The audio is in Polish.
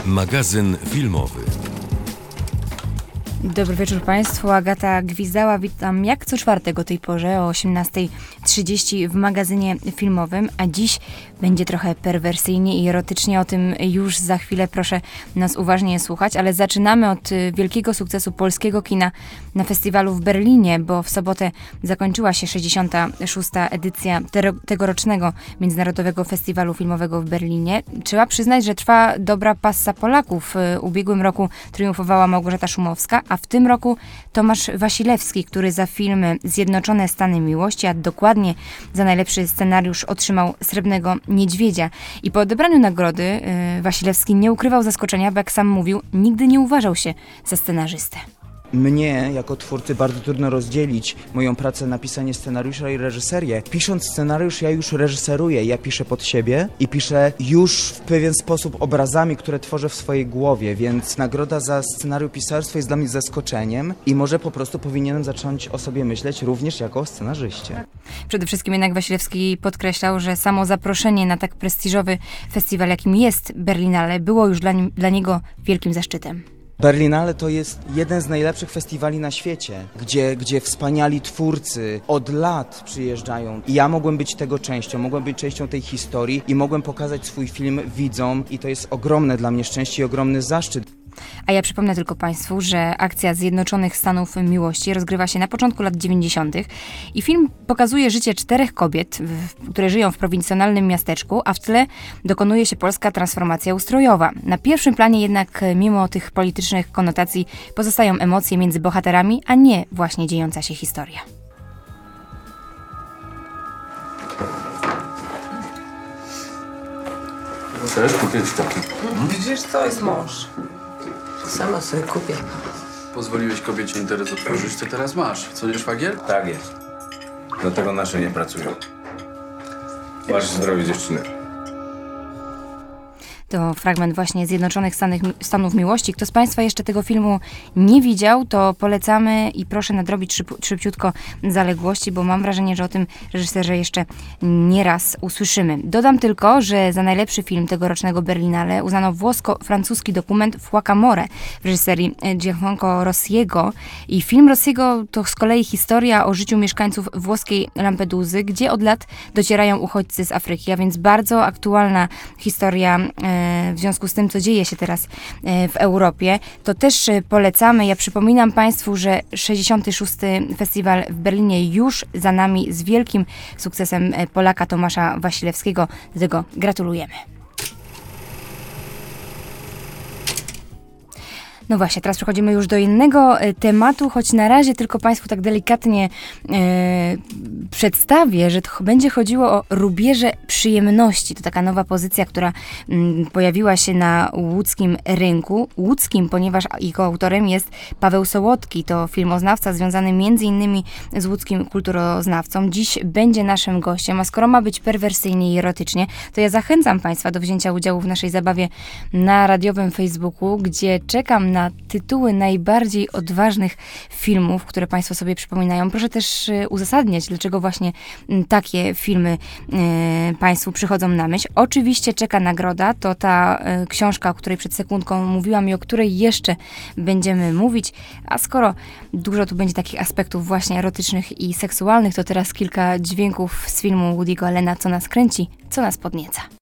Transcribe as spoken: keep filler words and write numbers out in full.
Magazyn filmowy. Dobry wieczór Państwu, Agata Gwizdała, witam jak co czwartek o tej porze o osiemnasta trzydzieści w magazynie filmowym, a dziś będzie trochę perwersyjnie i erotycznie, o tym już za chwilę, proszę nas uważnie słuchać, ale zaczynamy od wielkiego sukcesu polskiego kina na festiwalu w Berlinie, bo w sobotę zakończyła się sześćdziesiąta szósta edycja tegorocznego Międzynarodowego Festiwalu Filmowego w Berlinie. Trzeba przyznać, że trwa dobra passa Polaków. W ubiegłym roku triumfowała Małgorzata Szumowska, a w tym roku Tomasz Wasilewski, który za film Zjednoczone Stany Miłości, a dokładnie za najlepszy scenariusz, otrzymał Srebrnego Niedźwiedzia. I po odebraniu nagrody yy, Wasilewski nie ukrywał zaskoczenia, bo jak sam mówił, nigdy nie uważał się za scenarzystę. Mnie, jako twórcy, bardzo trudno rozdzielić moją pracę na pisanie scenariusza i reżyserię. Pisząc scenariusz, ja już reżyseruję, ja piszę pod siebie i piszę już w pewien sposób obrazami, które tworzę w swojej głowie, więc nagroda za scenariopisarstwo jest dla mnie zaskoczeniem i może po prostu powinienem zacząć o sobie myśleć również jako o scenarzyście. Przede wszystkim jednak Wasilewski podkreślał, że samo zaproszenie na tak prestiżowy festiwal, jakim jest Berlinale, było już dla, nim, dla niego wielkim zaszczytem. Berlinale to jest jeden z najlepszych festiwali na świecie, gdzie, gdzie wspaniali twórcy od lat przyjeżdżają. I ja mogłem być tego częścią, mogłem być częścią tej historii i mogłem pokazać swój film widzom i to jest ogromne dla mnie szczęście i ogromny zaszczyt. A ja przypomnę tylko Państwu, że akcja Zjednoczonych Stanów Miłości rozgrywa się na początku lat dziewięćdziesiątych i film pokazuje życie czterech kobiet, w, które żyją w prowincjonalnym miasteczku, a w tle dokonuje się polska transformacja ustrojowa. Na pierwszym planie jednak, mimo tych politycznych konotacji, pozostają emocje między bohaterami, a nie właśnie dziejąca się historia. Chcesz kupić taki? Widzisz, to jest mąż. Sama sobie kupię. Pozwoliłeś kobiecie interes otworzyć, co teraz masz? Co, nie szwagier? Tak jest. Dlatego nasze nie pracują. Masz zdrowie dziewczyny. To fragment właśnie Zjednoczonych Stanów, Stanów Miłości. Kto z Państwa jeszcze tego filmu nie widział, to polecamy i proszę nadrobić szyb, szybciutko zaległości, bo mam wrażenie, że o tym reżyserze jeszcze nie raz usłyszymy. Dodam tylko, że za najlepszy film tegorocznego Berlinale uznano włosko-francuski dokument Fuoco Amore w reżyserii Gianfranco Rossiego. I film Rossiego to z kolei historia o życiu mieszkańców włoskiej Lampedusy, gdzie od lat docierają uchodźcy z Afryki, a więc bardzo aktualna historia w związku z tym, co dzieje się teraz w Europie, to też polecamy. Ja przypominam Państwu, że sześćdziesiąty szósty festiwal w Berlinie już za nami z wielkim sukcesem Polaka Tomasza Wasilewskiego. Do tego gratulujemy. No właśnie, teraz przechodzimy już do innego e, tematu, choć na razie tylko Państwu tak delikatnie e, przedstawię, że to będzie chodziło o rubieże przyjemności. To taka nowa pozycja, która m, pojawiła się na łódzkim rynku. Łódzkim, ponieważ jego autorem jest Paweł Sołotki. To filmoznawca związany między innymi z łódzkim kulturoznawcą. Dziś będzie naszym gościem, a skoro ma być perwersyjnie i erotycznie, to ja zachęcam Państwa do wzięcia udziału w naszej zabawie na radiowym Facebooku, gdzie czekam na na tytuły najbardziej odważnych filmów, które Państwo sobie przypominają. Proszę też uzasadniać, dlaczego właśnie takie filmy e, Państwu przychodzą na myśl. Oczywiście czeka nagroda, to ta e, książka, o której przed sekundką mówiłam i o której jeszcze będziemy mówić, a skoro dużo tu będzie takich aspektów właśnie erotycznych i seksualnych, to teraz kilka dźwięków z filmu Woody'ego Allena, co nas kręci, co nas podnieca.